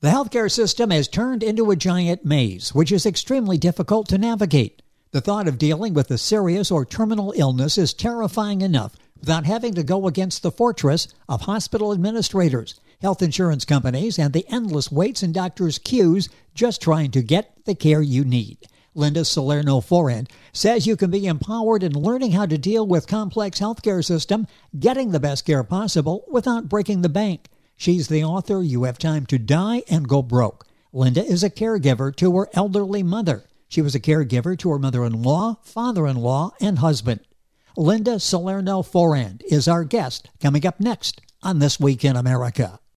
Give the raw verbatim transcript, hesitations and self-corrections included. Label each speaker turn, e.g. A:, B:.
A: The healthcare system has turned into a giant maze, which is extremely difficult to navigate. The thought of dealing with a serious or terminal illness is terrifying enough without having to go against the fortress of hospital administrators, health insurance companies, and the endless waits and doctors' queues just trying to get the care you need. Linda Salerno-Forand says you can be empowered in learning how to deal with complex healthcare system, getting the best care possible without breaking the bank. She's the author, You Have Time to Die and Go Broke. Linda is a caregiver to her elderly mother. She was a caregiver to her mother-in-law, father-in-law, and husband. Linda Salerno-Forand is our guest, coming up next on This Week in America.